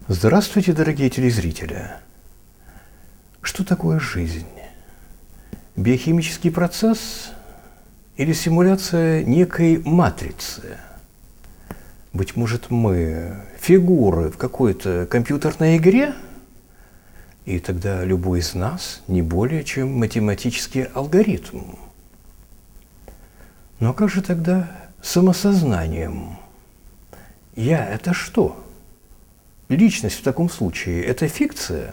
Здравствуйте, дорогие телезрители! Что такое жизнь? Биохимический процесс или симуляция некой матрицы? Быть может, мы фигуры в какой-то компьютерной игре? И тогда любой из нас не более чем математический алгоритм. Но как же тогда самосознанием? Я – это что? Личность в таком случае – это фикция?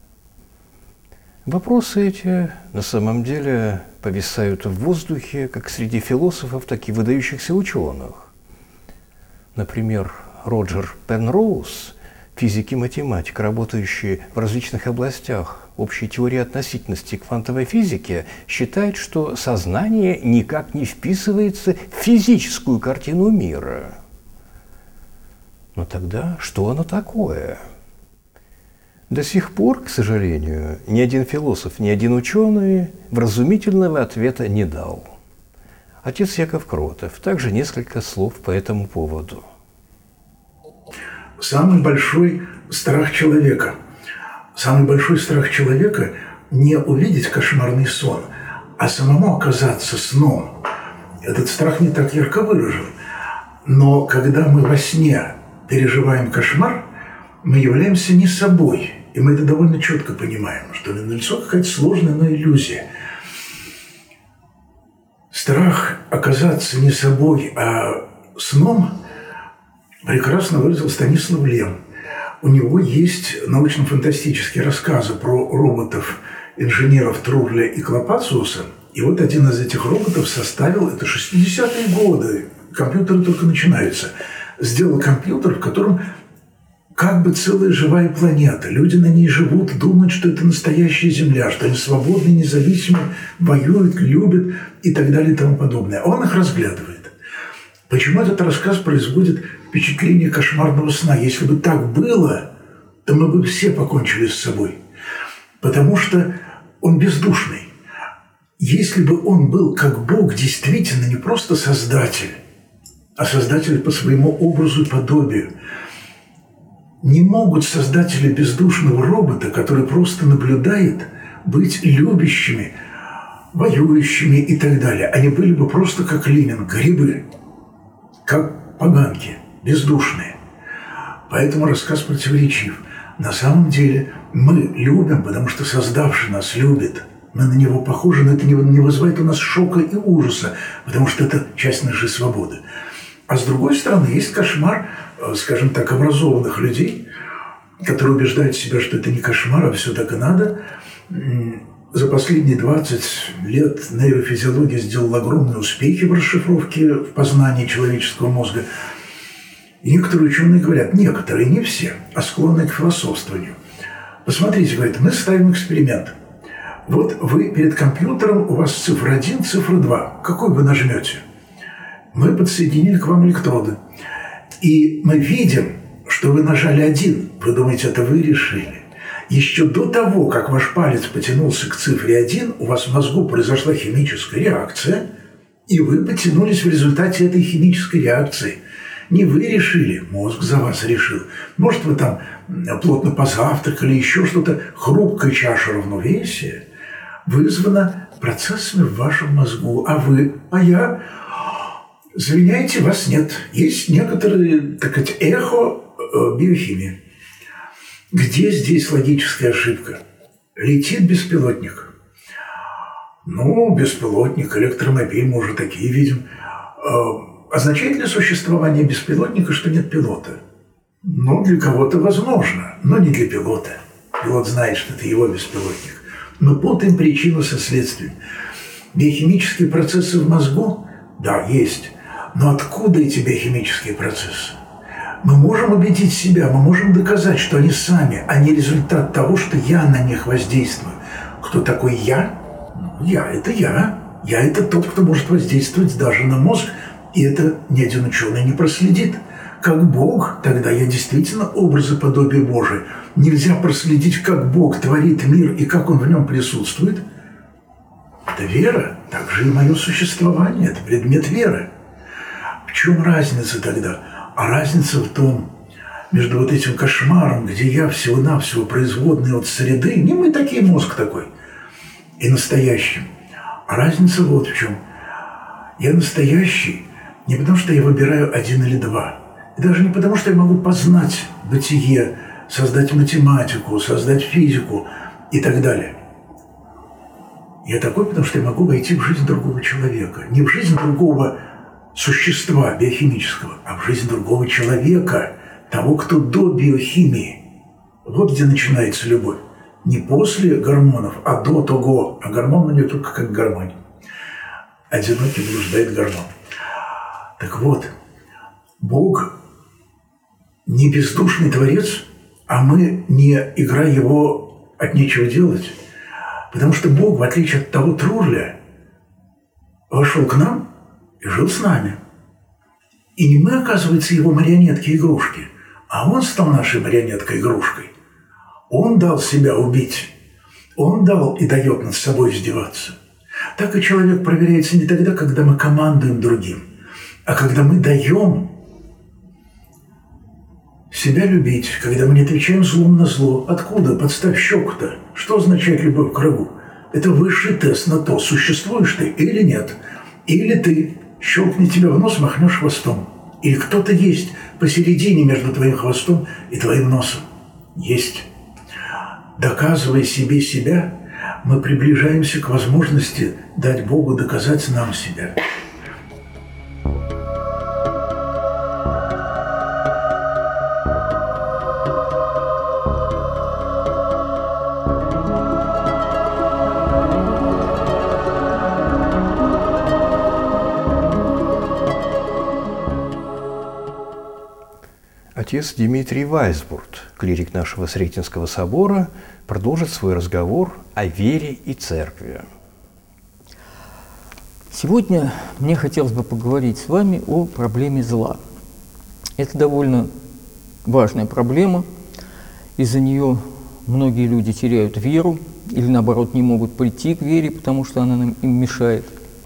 Вопросы эти на самом деле повисают в воздухе как среди философов, так и выдающихся ученых. Например, Роджер Пенроуз, физик и математик, работающий в различных областях общей теории относительности квантовой физики, считает, что сознание никак не вписывается в физическую картину мира. Но тогда что оно такое? До сих пор, к сожалению, ни один философ, ни один ученый вразумительного ответа не дал. Отец Яков Кротов также несколько слов по этому поводу. Самый большой страх человека не увидеть кошмарный сон, а самому оказаться сном. Этот страх не так ярко выражен. Но когда мы во сне переживаем кошмар, мы являемся не собой. И мы это довольно четко понимаем, что налицо какая-то сложная, но иллюзия. Страх оказаться не собой, а сном прекрасно выразил Станислав Лем. У него есть научно-фантастические рассказы про роботов, инженеров Трурля и Клопациуса. И вот один из этих роботов составил, это 60-е годы, компьютеры только начинаются, сделал компьютер, в котором как бы целая живая планета. Люди на ней живут, думают, что это настоящая Земля, что они свободны, независимы, воюют, любят и так далее и тому подобное. Он их разглядывает. Почему этот рассказ производит впечатление кошмарного сна? Если бы так было, то мы бы все покончили с собой. Потому что он бездушный. Если бы он был как Бог, действительно не просто создатель, а создатель по своему образу и подобию, не могут создатели бездушного робота, который просто наблюдает, быть любящими, воюющими и так далее. Они были бы просто как Ленин, грибы, как поганки, бездушные. Поэтому рассказ противоречив. На самом деле мы любим, потому что создавший нас любит. Мы на него похожи, но это не вызывает у нас шока и ужаса, потому что это часть нашей свободы. А с другой стороны, есть кошмар, скажем так, образованных людей, которые убеждают себя, что это не кошмар, а все так и надо. За последние 20 лет нейрофизиология сделала огромные успехи в расшифровке, в познании человеческого мозга. И некоторые ученые говорят, некоторые, не все, а склонны к философствованию. Посмотрите, говорят, мы ставим эксперимент. Вот вы перед компьютером, у вас цифра 1, цифра 2. Какой вы нажмете? Мы подсоединили к вам электроды. И мы видим, что вы нажали 1. Вы думаете, это вы решили. Еще до того, как ваш палец потянулся к цифре 1, у вас в мозгу произошла химическая реакция, и вы потянулись в результате этой химической реакции. Не вы решили, мозг за вас решил. Может, вы там плотно позавтракали, еще что-то. Хрупкая чаша равновесия вызвана процессами в вашем мозгу. А вы, а я... Извиняйте, вас нет. Есть некоторые, так сказать, эхо биохимии. Где здесь логическая ошибка? Летит беспилотник. Ну, беспилотник, электромобиль, мы уже такие видим. Означает ли существование беспилотника, что нет пилота? Ну, для кого-то возможно, но не для пилота. Пилот знает, что это его беспилотник. Мы путаем причину со следствием. Биохимические процессы в мозгу? Да, есть. Но откуда эти биохимические процессы? Мы можем убедить себя, мы можем доказать, что они сами, а не результат того, что я на них воздействую. Кто такой я? Ну, я – это я. Я – это тот, кто может воздействовать даже на мозг, и это ни один ученый не проследит. Как Бог, тогда я действительно образ и подобие Божие. Нельзя проследить, как Бог творит мир и как Он в нем присутствует. Это вера, так же и мое существование, это предмет веры. В чем разница тогда? А разница в том, между вот этим кошмаром, где я всего-навсего производный от среды, не мы такие, мозг такой, и настоящим. А разница вот в чем. Я настоящий не потому, что я выбираю один или два. И даже не потому, что я могу познать бытие, создать математику, создать физику и так далее. Я такой, потому что я могу войти в жизнь другого человека. Не в жизнь другого существа биохимического, а в жизнь другого человека, того, кто до биохимии. Вот где начинается любовь. Не после гормонов, а до того. А гормон на нее только как гармонь. Одинокий блуждает гормон. Так вот, Бог не бездушный творец, а мы не игра его от нечего делать. Потому что Бог, в отличие от того Трурля, вошел к нам и жил с нами. И не мы, оказывается, его марионетки-игрушки, а он стал нашей марионеткой-игрушкой. Он дал себя убить. Он дал и дает над собой издеваться. Так и человек проверяется не тогда, когда мы командуем другим, а когда мы даем себя любить, когда мы не отвечаем злом на зло. Откуда? Подставь щеку-то. Что означает любовь к врагу? Это высший тест на то, существуешь ты или нет. Или ты, щелкни тебя в нос, махнешь хвостом. Или кто-то есть посередине между твоим хвостом и твоим носом. Есть. Доказывая себе себя, мы приближаемся к возможности дать Богу доказать нам себя. Отец Дмитрий Вайсбурд, клирик нашего Сретенского собора, продолжит свой разговор о вере и церкви. Сегодня мне хотелось бы поговорить с вами о проблеме зла. Это довольно важная проблема. Из-за нее многие люди теряют веру или, наоборот, не могут прийти к вере, потому что она им мешает.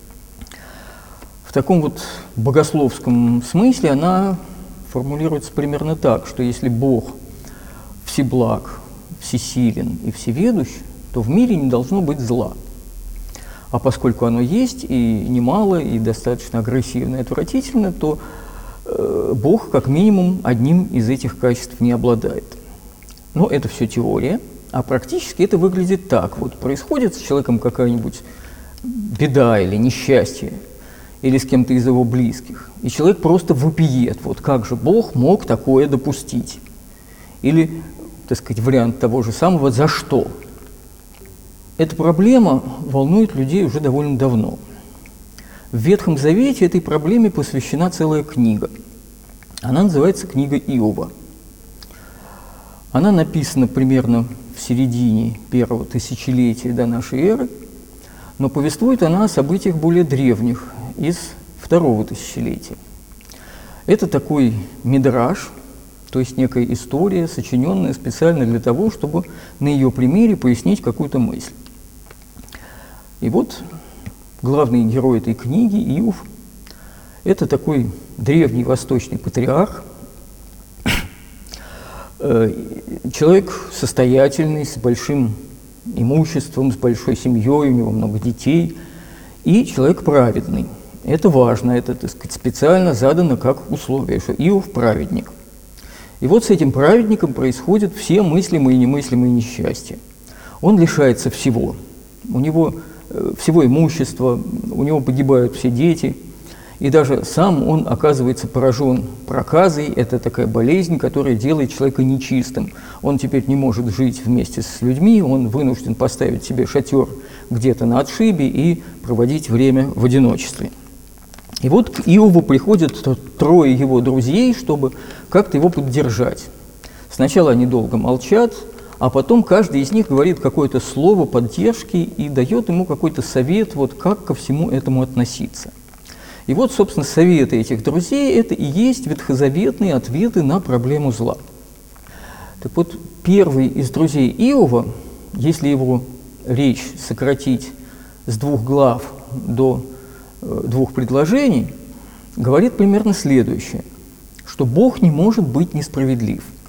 В таком вот богословском смысле она формулируется примерно так, что если Бог всеблаг, всесилен и всеведущ, то в мире не должно быть зла. А поскольку оно есть, и немало, и достаточно агрессивно и отвратительно, то Бог как минимум одним из этих качеств не обладает. Но это все теория, а практически это выглядит так. Вот происходит с человеком какая-нибудь беда или несчастье, или с кем-то из его близких, и человек просто вопиет, вот как же Бог мог такое допустить? Или, так сказать, вариант того же самого «за что?». Эта проблема волнует людей уже довольно давно. В Ветхом Завете этой проблеме посвящена целая книга. Она называется «Книга Иова». Она написана примерно в середине первого тысячелетия до нашей эры, но повествует она о событиях более древних, из второго тысячелетия. Это такой мидраш, то есть некая история, сочиненная специально для того, чтобы на ее примере пояснить какую-то мысль. И вот главный герой этой книги, Иов, это такой древний восточный патриарх, человек состоятельный, с большим имуществом, с большой семьей, у него много детей, и человек праведный. Это важно, это, так сказать, специально задано как условие, что Иов праведник. И вот с этим праведником происходят все мыслимые и немыслимые несчастья. Он лишается всего. У него всего имущества, у него погибают все дети, и даже сам он оказывается поражен проказой. Это такая болезнь, которая делает человека нечистым. Он теперь не может жить вместе с людьми, он вынужден поставить себе шатер где-то на отшибе и проводить время в одиночестве. И вот к Иову приходят трое его друзей, чтобы как-то его поддержать. Сначала они долго молчат, а потом каждый из них говорит какое-то слово поддержки и дает ему какой-то совет, вот как ко всему этому относиться. И вот, собственно, советы этих друзей – это и есть ветхозаветные ответы на проблему зла. Так вот, первый из друзей Иова, если его речь сократить с 2 глав до 2 предложений, говорит примерно следующее, что Бог не может быть несправедлив.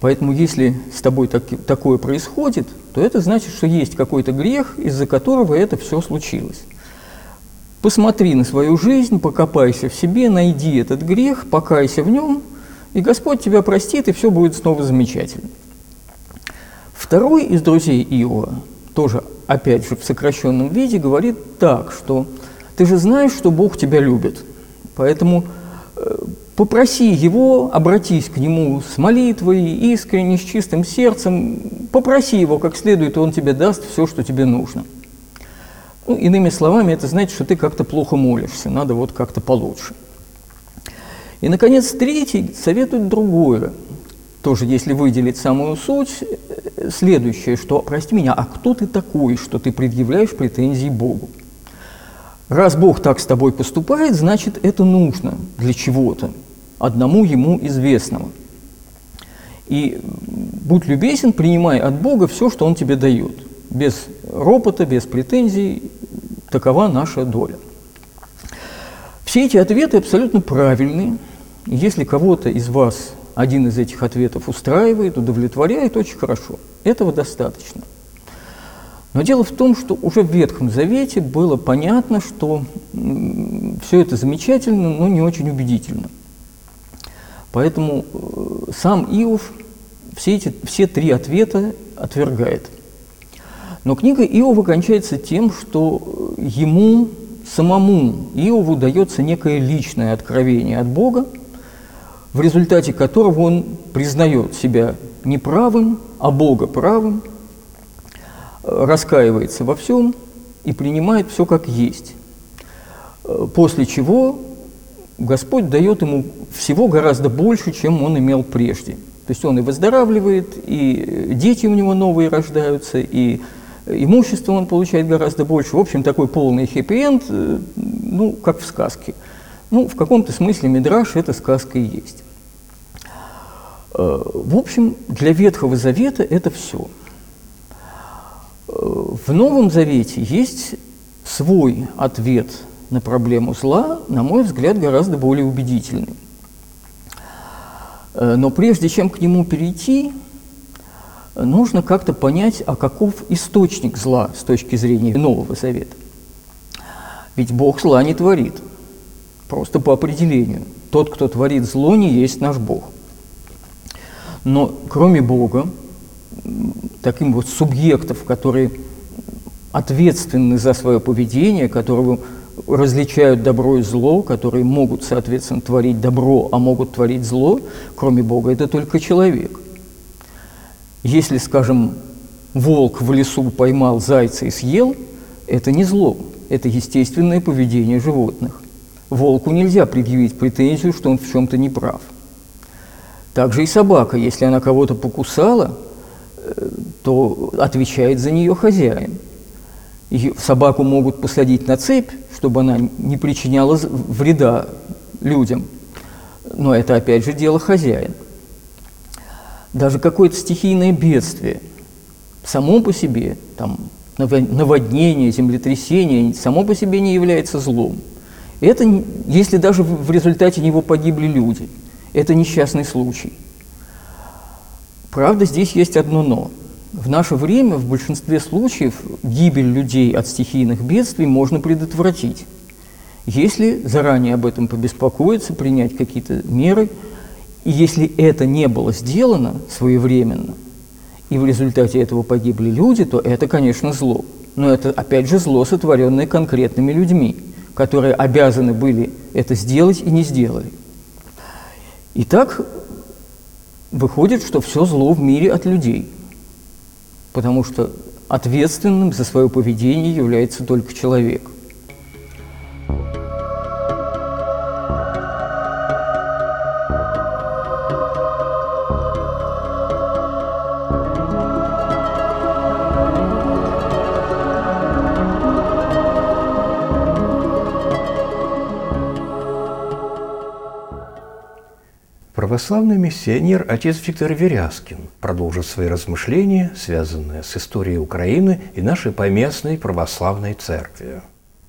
Поэтому если с тобой такое происходит, то это значит, что есть какой-то грех, из-за которого это все случилось. Посмотри на свою жизнь, покопайся в себе, найди этот грех, покайся в нем, и Господь тебя простит, и все будет снова замечательно. Второй из друзей Иова, тоже опять же в сокращенном виде, говорит так, что ты же знаешь, что Бог тебя любит, поэтому попроси Его, обратись к Нему с молитвой, искренне, с чистым сердцем, попроси Его как следует, и Он тебе даст все, что тебе нужно. Ну, иными словами, это значит, что ты как-то плохо молишься, надо вот как-то получше. И, наконец, третий советует другое. Тоже, если выделить самую суть, следующее, что, прости меня, а кто ты такой, что ты предъявляешь претензии Богу? Раз Бог так с тобой поступает, значит, это нужно для чего-то, одному Ему известного. И будь любезен, принимай от Бога все, что Он тебе дает. Без ропота, без претензий, такова наша доля. Все эти ответы абсолютно правильные. Если кого-то из вас один из этих ответов устраивает, удовлетворяет, очень хорошо. Этого достаточно. Но дело в том, что уже в Ветхом Завете было понятно, что все это замечательно, но не очень убедительно. Поэтому сам Иов все три ответа отвергает. Но книга Иова кончается тем, что ему самому, Иову, дается некое личное откровение от Бога, в результате которого он признает себя неправым, а Бога правым, раскаивается во всем и принимает все как есть. После чего Господь дает ему всего гораздо больше, чем он имел прежде. То есть он и выздоравливает, и дети у него новые рождаются, и имущество он получает гораздо больше. В общем, такой полный хэппи-энд, ну, как в сказке. Ну, в каком-то смысле Мидраш – это сказка и есть. В общем, для Ветхого Завета это все. В Новом Завете есть свой ответ на проблему зла, на мой взгляд, гораздо более убедительный. Но прежде чем к нему перейти, нужно как-то понять, а каков источник зла с точки зрения Нового Завета. Ведь Бог зла не творит, просто по определению. Тот, кто творит зло, не есть наш Бог. Но кроме Бога, таким вот субъектов, которые ответственны за свое поведение, которые различают добро и зло, которые могут, соответственно, творить добро, а могут творить зло, кроме Бога, это только человек. Если, скажем, волк в лесу поймал зайца и съел, это не зло, это естественное поведение животных. Волку нельзя предъявить претензию, что он в чем-то не прав. Также и собака, если она кого-то покусала, то отвечает за нее хозяин. Собаку могут посадить на цепь, чтобы она не причиняла вреда людям, но это опять же дело хозяина. Даже какое-то стихийное бедствие само по себе, там, наводнение, землетрясение, само по себе не является злом. Это, если даже в результате него погибли люди, это несчастный случай. Правда, здесь есть одно «но». В наше время в большинстве случаев гибель людей от стихийных бедствий можно предотвратить, если заранее об этом побеспокоиться, принять какие-то меры. И если это не было сделано своевременно, и в результате этого погибли люди, то это, конечно, зло. Но это, опять же, зло, сотворенное конкретными людьми, которые обязаны были это сделать и не сделали. Итак, выходит, что все зло в мире от людей, потому что ответственным за свое поведение является только человек. Православный миссионер отец Виктор Верязкин продолжит свои размышления, связанные с историей Украины и нашей поместной православной церкви.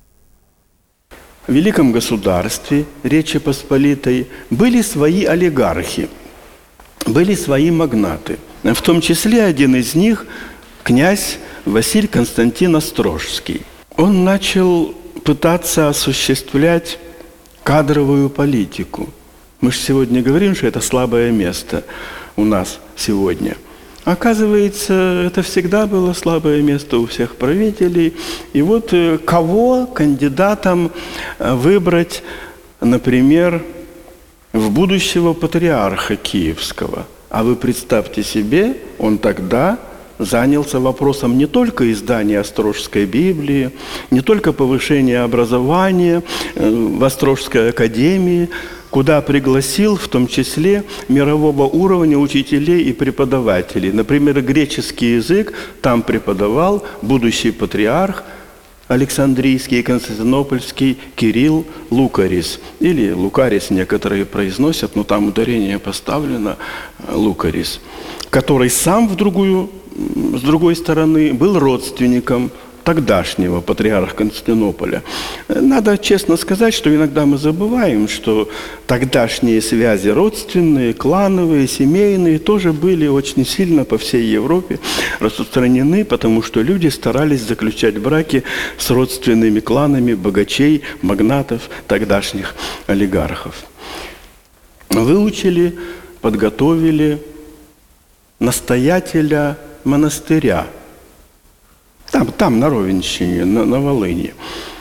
В великом государстве Речи Посполитой были свои олигархи. были свои магнаты. В том числе один из них – князь Василий Константин Острожский. Он начал пытаться осуществлять кадровую политику. Мы же сегодня говорим, что это слабое место у нас сегодня. Оказывается, это всегда было слабое место у всех правителей. И вот кого кандидатом выбрать, например, в будущего патриарха Киевского? А вы представьте себе, он тогда занялся вопросом не только издания Острожской Библии, не только повышения образования в Острожской академии, куда пригласил в том числе мирового уровня учителей и преподавателей. Например, греческий язык там преподавал будущий патриарх Александрийский и Константинопольский Кирилл Лукарис. Или Лукарис некоторые произносят, но там ударение поставлено Лукарис, который сам с другой стороны был родственником тогдашнего патриарха Константинополя. Надо честно сказать, что иногда мы забываем, что тогдашние связи родственные, клановые, семейные тоже были очень сильно по всей Европе распространены, потому что люди старались заключать браки с родственными кланами богачей, магнатов, тогдашних олигархов. Выучили, подготовили настоятеля монастыря. Там на Ровенщине, на Волыни.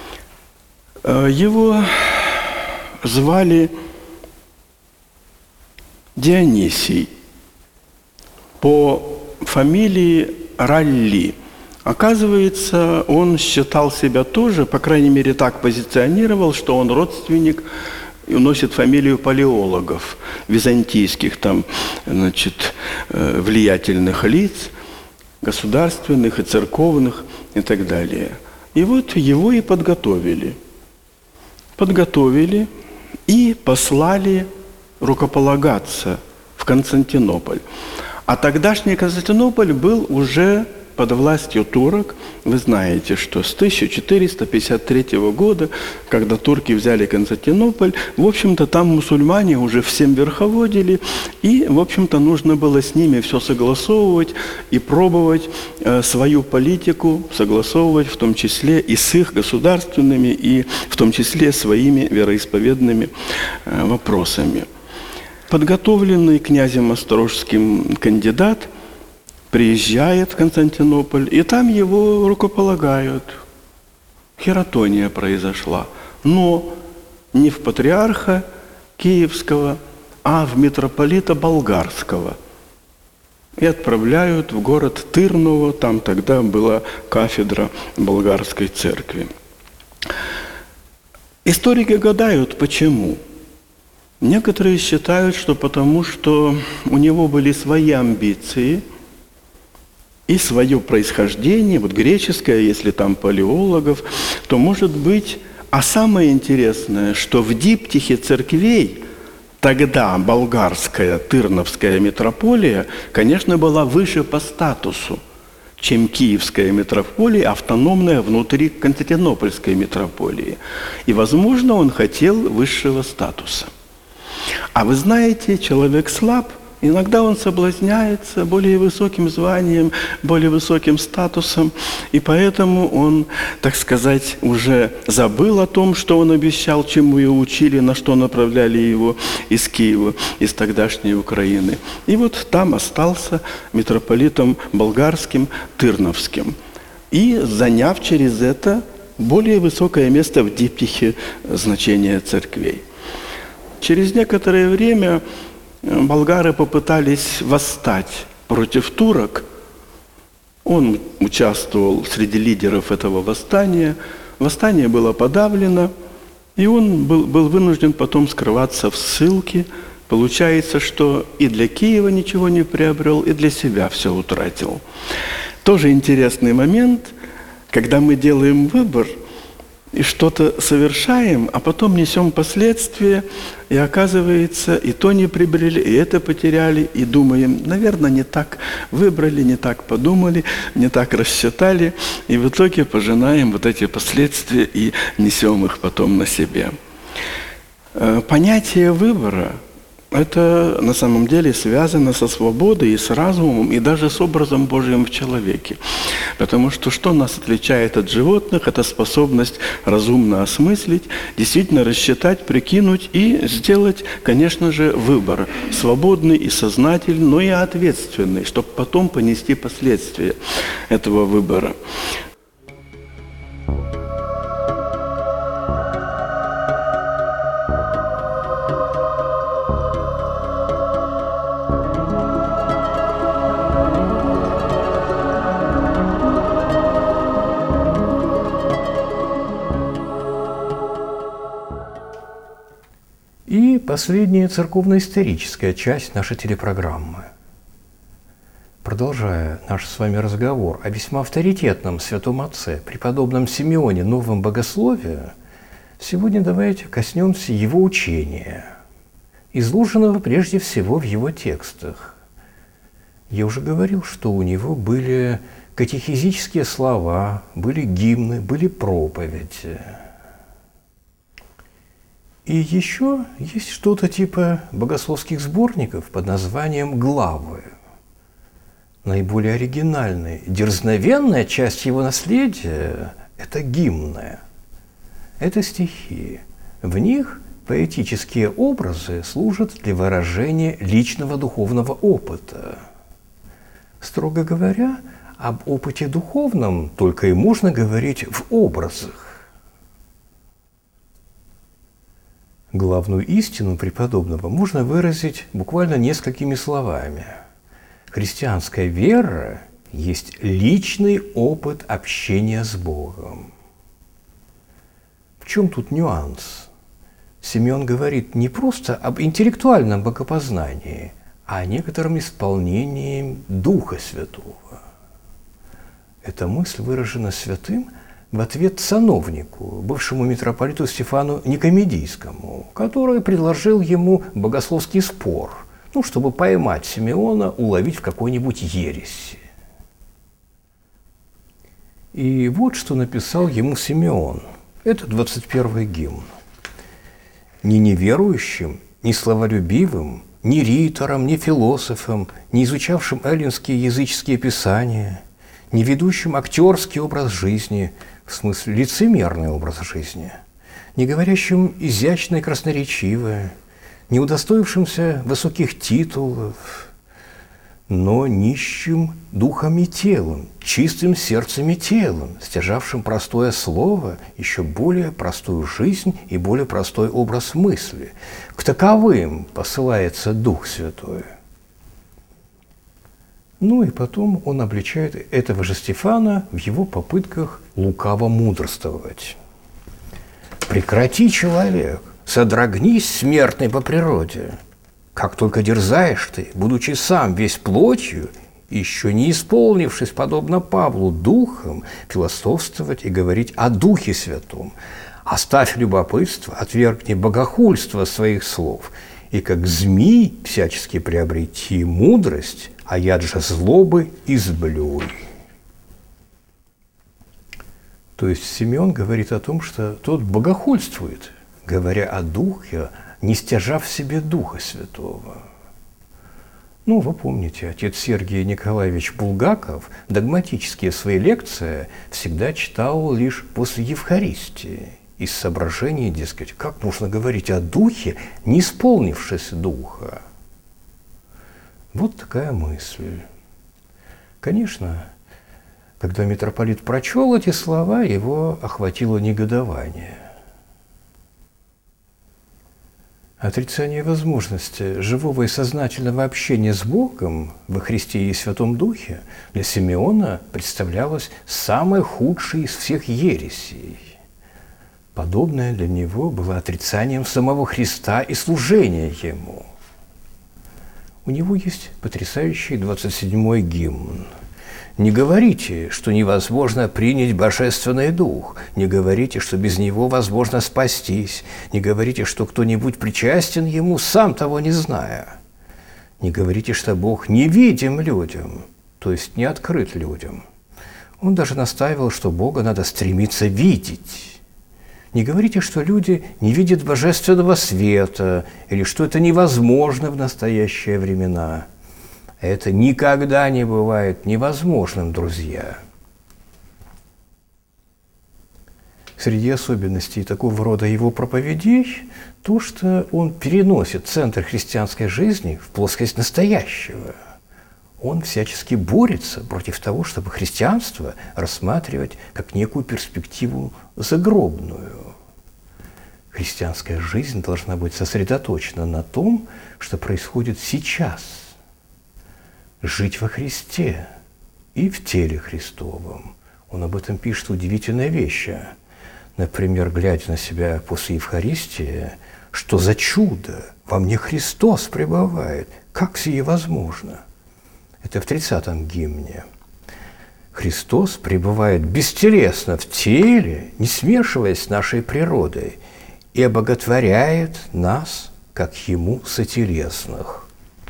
Его звали Дионисий по фамилии Ралли. Оказывается, он считал себя тоже, по крайней мере, так позиционировал, что он родственник и носит фамилию палеологов, византийских влиятельных лиц, государственных и церковных и так далее. И вот его и подготовили. Подготовили и послали рукополагаться в Константинополь. А тогдашний Константинополь был уже под властью турок. Вы знаете, что с 1453 года, когда турки взяли Константинополь, в общем-то, там мусульмане уже всем верховодили, и, в общем-то, нужно было с ними все согласовывать и пробовать свою политику согласовывать, в том числе и с их государственными, и в том числе своими вероисповедными вопросами. Подготовленный князем Острожским кандидат приезжает в Константинополь, и там его рукополагают. Хератония произошла. Но не в патриарха Киевского, а в митрополита Болгарского. И отправляют в город Тырново, там тогда была кафедра болгарской церкви. Историки гадают, почему. Некоторые считают, что потому что у него были свои амбиции и свое происхождение, вот греческое, если там палеологов, то может быть, а самое интересное, что в диптихе церквей тогда болгарская Тырновская митрополия, конечно, была выше по статусу, чем Киевская митрополия, автономная внутри Константинопольской митрополии. И, возможно, он хотел высшего статуса. А вы знаете, человек слаб, иногда он соблазняется более высоким званием, более высоким статусом, и поэтому он, так сказать, уже забыл о том, что он обещал, чему его учили, на что направляли его из Киева, из тогдашней Украины. И вот там остался митрополитом болгарским, Тырновским, и заняв через это более высокое место в диптихе значения церквей. Через некоторое время болгары попытались восстать против турок. Он участвовал среди лидеров этого восстания. Восстание было подавлено, и он был вынужден потом скрываться в ссылке. Получается, что и для Киева ничего не приобрел, и для себя все утратил. Тоже интересный момент, когда мы делаем выбор и что-то совершаем, а потом несем последствия, и оказывается, и то не приобрели, и это потеряли, и думаем, наверное, не так выбрали, не так подумали, не так рассчитали, и в итоге пожинаем вот эти последствия и несем их потом на себе. Понятие выбора это на самом деле связано со свободой и с разумом, и даже с образом Божьим в человеке. Потому что нас отличает от животных, это способность разумно осмыслить, действительно рассчитать, прикинуть и сделать, конечно же, выбор. Свободный и сознательный, но и ответственный, чтобы потом понести последствия этого выбора. И последняя церковно-историческая часть нашей телепрограммы. Продолжая наш с вами разговор о весьма авторитетном святом отце, преподобном Симеоне Новом Богословии, сегодня давайте коснемся его учения, изложенного прежде всего в его текстах. Я уже говорил, что у него были катехизические слова, были гимны, были проповеди. И еще есть что-то типа богословских сборников под названием «Главы». Наиболее оригинальная, дерзновенная часть его наследия – это гимны. Это стихи. В них поэтические образы служат для выражения личного духовного опыта. Строго говоря, об опыте духовном только и можно говорить в образах. Главную истину преподобного можно выразить буквально несколькими словами. Христианская вера есть личный опыт общения с Богом. В чем тут нюанс? Симеон говорит не просто об интеллектуальном богопознании, а о некотором исполнении Духа Святого. Эта мысль выражена святым в ответ сановнику, бывшему митрополиту Стефану Никомедийскому, который предложил ему богословский спор, чтобы поймать Симеона, уловить в какой-нибудь ереси. И вот что написал ему Симеон. Это 21-й гимн. «Ни неверующим, ни словолюбивым, ни риторам, ни философам, ни изучавшим эллинские языческие писания, ни ведущим актерский образ жизни, в смысле лицемерный образ жизни, не говорящим изящно и красноречиво, не удостоившимся высоких титулов, но нищим духом и телом, чистым сердцем и телом, стяжавшим простое слово, еще более простую жизнь и более простой образ мысли. К таковым посылается Дух Святой». И потом он обличает этого же Стефана в его попытках лукаво мудрствовать. «Прекрати, человек, содрогнись, смертный по природе. Как только дерзаешь ты, будучи сам весь плотью, еще не исполнившись, подобно Павлу, духом, философствовать и говорить о Духе Святом. Оставь любопытство, отвергни богохульство своих слов, и как змей всячески приобрети мудрость, а яд же злобы изблюй». То есть Симеон говорит о том, что тот богохульствует, говоря о Духе, не стяжав в себе Духа Святого. Вы помните, отец Сергий Николаевич Булгаков догматические свои лекции всегда читал лишь после Евхаристии, из соображений, дескать, как можно говорить о Духе, не исполнившись Духа. Вот такая мысль. Конечно, когда митрополит прочел эти слова, его охватило негодование. Отрицание возможности живого и сознательного общения с Богом во Христе и Святом Духе для Симеона представлялось самой худшей из всех ересей. Подобное для него было отрицанием самого Христа и служения Ему. У него есть потрясающий 27-й гимн. «Не говорите, что невозможно принять Божественный Дух. Не говорите, что без Него возможно спастись. Не говорите, что кто-нибудь причастен Ему, сам того не зная. Не говорите, что Бог невидим людям, то есть не открыт людям». Он даже настаивал, что Бога надо стремиться видеть. Не говорите, что люди не видят божественного света или что это невозможно в настоящие времена. Это никогда не бывает невозможным, друзья. Среди особенностей такого рода его проповедей то, что он переносит центр христианской жизни в плоскость настоящего. Он всячески борется против того, чтобы христианство рассматривать как некую перспективу загробную. Христианская жизнь должна быть сосредоточена на том, что происходит сейчас. Жить во Христе и в теле Христовом. Он об этом пишет удивительные вещи. Например, глядя на себя после Евхаристии, что за чудо, во мне Христос пребывает, как сие возможно? Это в 30-м гимне. Христос пребывает бестелесно в теле, не смешиваясь с нашей природой, и обоготворяет нас, как Ему сотелесных.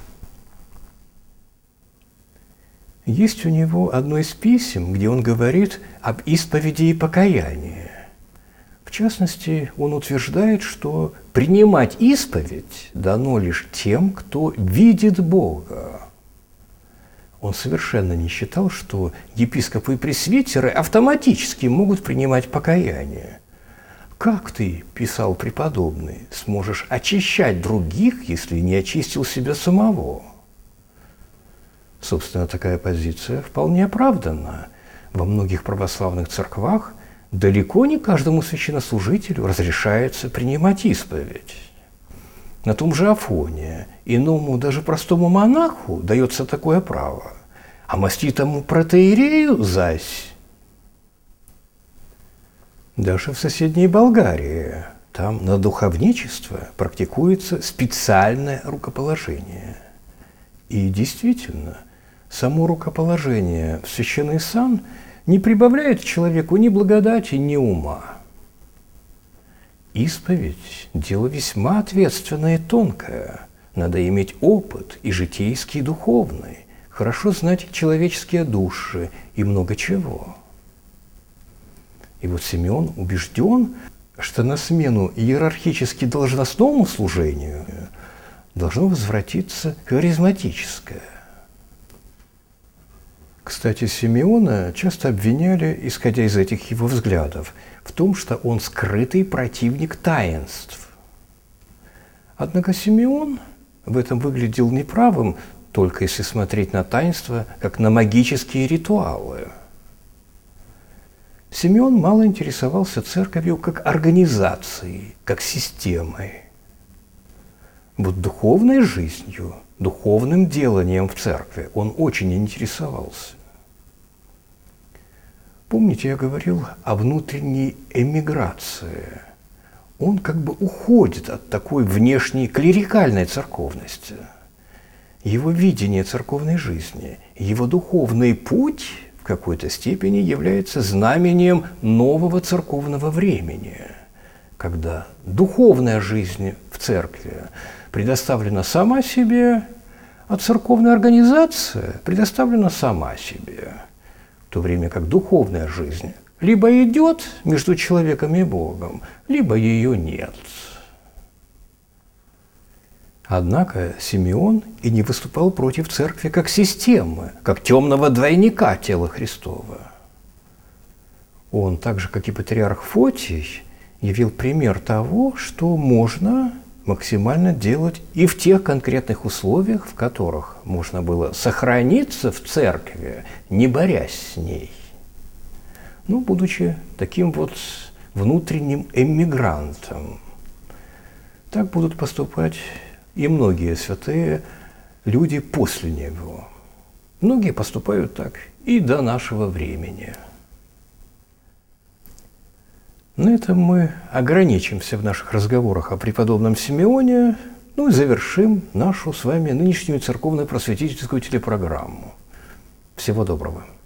Есть у него одно из писем, где он говорит об исповеди и покаянии. В частности, он утверждает, что принимать исповедь дано лишь тем, кто видит Бога. Он совершенно не считал, что епископы и пресвитеры автоматически могут принимать покаяние. «Как ты, – писал преподобный, – сможешь очищать других, если не очистил себя самого?» Собственно, такая позиция вполне оправдана. Во многих православных церквах далеко не каждому священнослужителю разрешается принимать исповедь. На том же Афоне иному, даже простому монаху, дается такое право, а маститому протоиерею зась. Даже в соседней Болгарии, там на духовничество практикуется специальное рукоположение. И действительно, само рукоположение в священный сан не прибавляет человеку ни благодати, ни ума. Исповедь – дело весьма ответственное и тонкое. Надо иметь опыт и житейский, и духовный, хорошо знать человеческие души и много чего. И вот Симеон убежден, что на смену иерархически должностному служению должно возвратиться харизматическое. Кстати, Симеона часто обвиняли, исходя из этих его взглядов, в том, что он скрытый противник таинств. Однако Симеон в этом выглядел неправым, только если смотреть на таинства как на магические ритуалы. Симеон мало интересовался церковью как организацией, как системой. Вот духовной жизнью, духовным деланием в церкви он очень интересовался. Помните, я говорил о внутренней эмиграции. Он как бы уходит от такой внешней клерикальной церковности. Его видение церковной жизни, его духовный путь в какой-то степени является знамением нового церковного времени, когда духовная жизнь в церкви предоставлена сама себе, а церковная организация предоставлена сама себе, в то время как духовная жизнь либо идет между человеком и Богом, либо ее нет. Однако Симеон и не выступал против церкви как системы, как темного двойника тела Христова. Он, так же как и патриарх Фотий, явил пример того, что можно максимально делать и в тех конкретных условиях, в которых можно было сохраниться в церкви, не борясь с ней. Ну, будучи таким вот внутренним эмигрантом. Так будут поступать и многие святые люди после него. Многие поступают так и до нашего времени. На этом мы ограничимся в наших разговорах о преподобном Симеоне, ну и завершим нашу с вами нынешнюю церковно-просветительскую телепрограмму. Всего доброго.